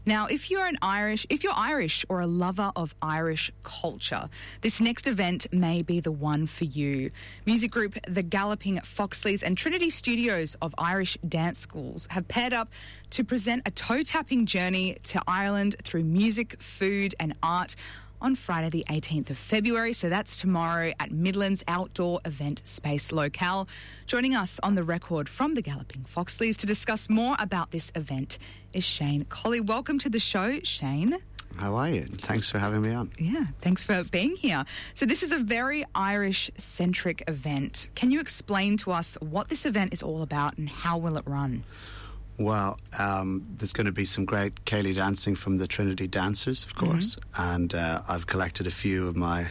Now, if you're Irish or a lover of Irish culture, this next event may be the one for you. Music group The Galloping Foxleys and Trinity Studios of Irish Dance Schools have paired up to present a toe-tapping journey to Ireland through music, food and art on Friday the 18th of February. So that's tomorrow at Midlands Outdoor Event Space Locale. Joining us on the record from the Galloping Foxleys to discuss more about this event is Shane Colley. Welcome to the show, Shane. How are you? Thanks for having me on. Yeah, thanks for being here. So this is a very Irish-centric event. Can you explain to us what this event is all about and how will it run? Well, there's going to be some great Ceilidh dancing from the Trinity Dancers, of course, and I've collected a few of my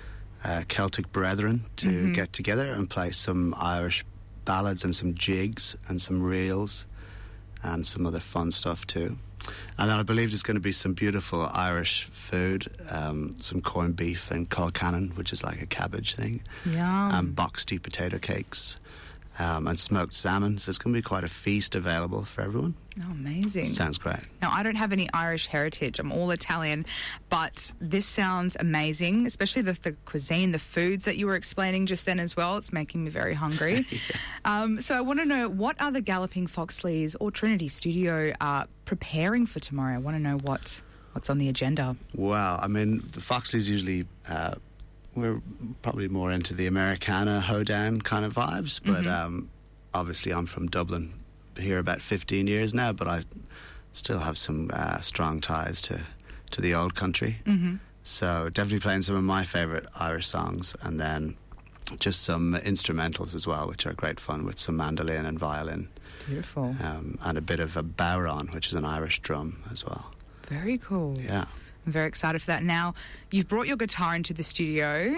Celtic brethren to get together and play some Irish ballads and some jigs and some reels and some other fun stuff too. And I believe there's going to be some beautiful Irish food, some corned beef and colcannon, which is like a cabbage thing, and boxty potato cakes. And smoked salmon, so it's going to be quite a feast available for everyone. Oh, amazing. Sounds great. Now, I don't have any Irish heritage. I'm all Italian, but this sounds amazing, especially the cuisine, the foods that you were explaining just then as well. It's making me very hungry. So I want to know, what are the Galloping Foxleys or Trinity Studio preparing for tomorrow? I want to know what's on the agenda. Well, I mean, the Foxleys usually... we're probably more into the Americana hoedown kind of vibes, but obviously I'm from Dublin, here about 15 years now, but I still have some strong ties to the old country. So definitely playing some of my favourite Irish songs, and then just some instrumentals as well, which are great fun with some mandolin and violin. Beautiful. And a bit of a bodhrán, which is an Irish drum as well. Very cool. Yeah. I'm very excited for that. Now, you've brought your guitar into the studio.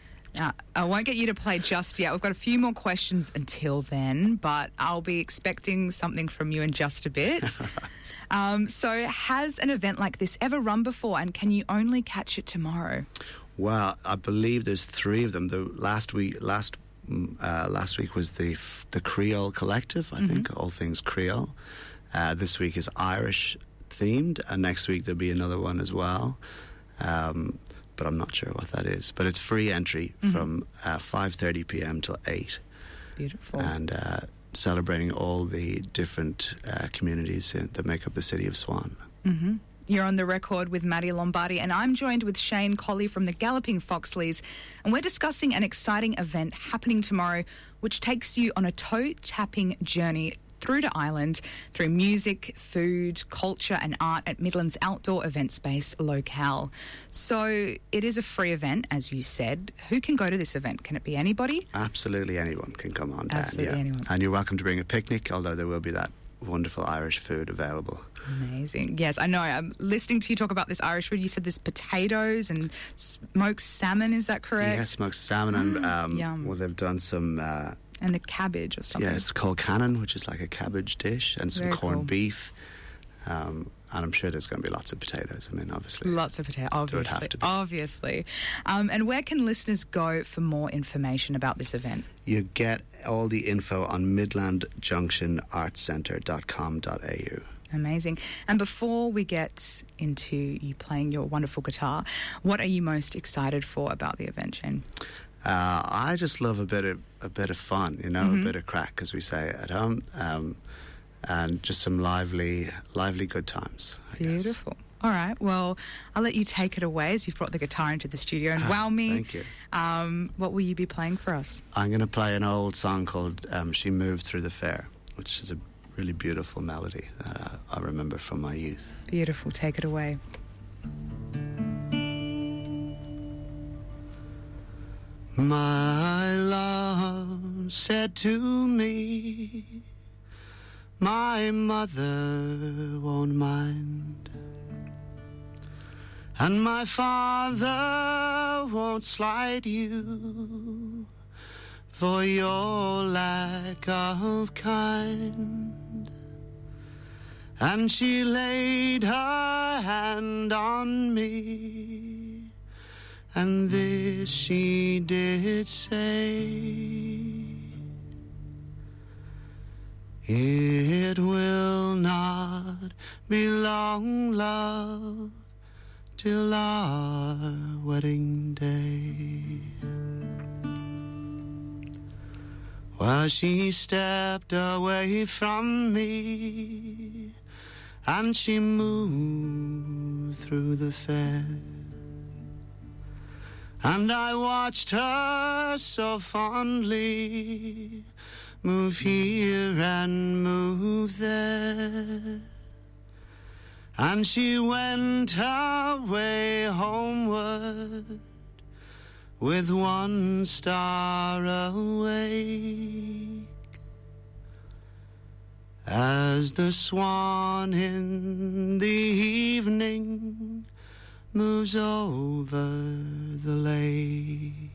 I won't get you to play just yet. We've got a few more questions until then, but I'll be expecting something from you in just a bit. So has an event like this ever run before, and can you only catch it tomorrow? Well, I believe there's 3 of them. The last week was the Creole Collective, I think, all things Creole. This week is Irish themed, and next week there'll be another one as well, but I'm not sure what that is. But it's free entry from 5:30 p.m. till 8. Beautiful. And celebrating all the different communities that make up the city of Swan. You're on the record with Maddie Lombardi, and I'm joined with Shane Colley from the Galloping Foxleys, and we're discussing an exciting event happening tomorrow which takes you on a toe-tapping journey through to Ireland, through music, food, culture and art at Midlands Outdoor Event Space Locale. So it is a free event, as you said. Who can go to this event? Can it be anybody? Absolutely anyone can come on down. Absolutely anyone. And you're welcome to bring a picnic, although there will be that wonderful Irish food available. Amazing. Yes, I know. I'm listening to you talk about this Irish food. You said there's potatoes and smoked salmon, is that correct? Yeah, smoked salmon and, yum. well, they've done some... and the cabbage or something. Yes, colcannon, which is like a cabbage dish, and some corned beef. And I'm sure there's going to be lots of potatoes. I mean, obviously. Lots of potatoes, obviously. It would have to be. Obviously. And where can listeners go for more information about this event? You get all the info on midlandjunctionartscentre.com.au. Amazing. And before we get into you playing your wonderful guitar, what are you most excited for about the event, Shane? I just love a bit of fun, you know, a bit of crack, as we say at home, and just some lively good times, I guess. Beautiful. All right. Well, I'll let you take it away as you've brought the guitar into the studio and wow me. Thank you. What will you be playing for us? I'm going to play an old song called She Moved Through the Fair, which is a really beautiful melody that I remember from my youth. Beautiful. Take it away. My love said to me, my mother won't mind, and my father won't slight you for your lack of kind. And she laid her hand on me, and this she did say, It will not be long, love, till our wedding day. While she stepped away from me, and she moved through the fair, and I watched her so fondly move here and move there, and she went her way homeward with one star awake, as the swan in the evening moves over the lake.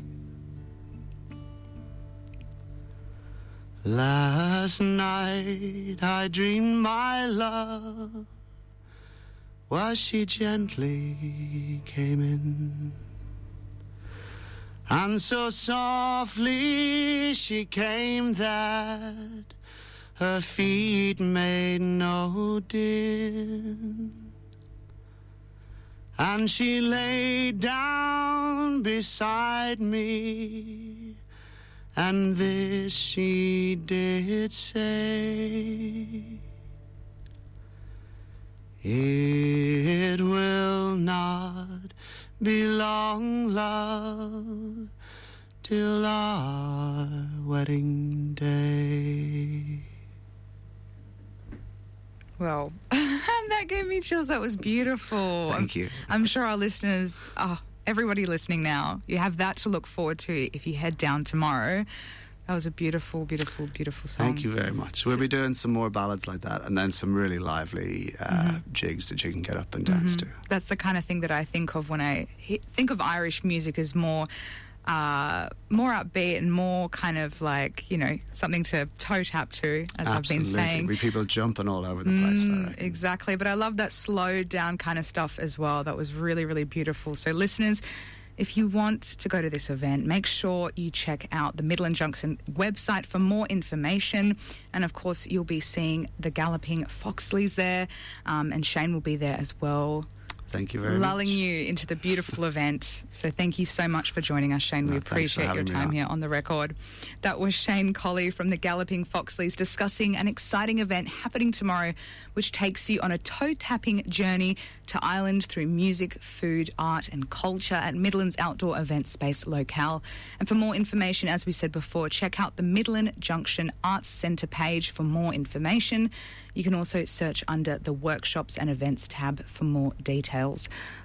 Last night I dreamed my love, while she gently came in, and so softly she came that her feet made no din, and she lay down beside me, and this she did say: it will not be long, love, till our wedding day. Well, that gave me chills. That was beautiful. Thank you. I'm sure our listeners, everybody listening now, you have that to look forward to if you head down tomorrow. That was a beautiful, beautiful, beautiful song. Thank you very much. We'll be doing some more ballads like that, and then some really lively jigs that you can get up and dance to. That's the kind of thing that I think of when I think of Irish music as more upbeat and more kind of like, you know, something to toe tap to, as I've been saying. With people jumping all over the place. Exactly. But I love that slowed down kind of stuff as well. That was really, really beautiful. So listeners, if you want to go to this event, make sure you check out the Midland Junction website for more information. And of course, you'll be seeing the Galloping Foxleys there, and Shane will be there as well. Thank you very much. Lulling you into the beautiful event. So thank you so much for joining us, Shane. We appreciate your time here on The Record. That was Shane Colley from the Galloping Foxleys discussing an exciting event happening tomorrow, which takes you on a toe-tapping journey to Ireland through music, food, art and culture at Midland's outdoor event space locale. And for more information, as we said before, check out the Midland Junction Arts Centre page for more information. You can also search under the Workshops and Events tab for more details.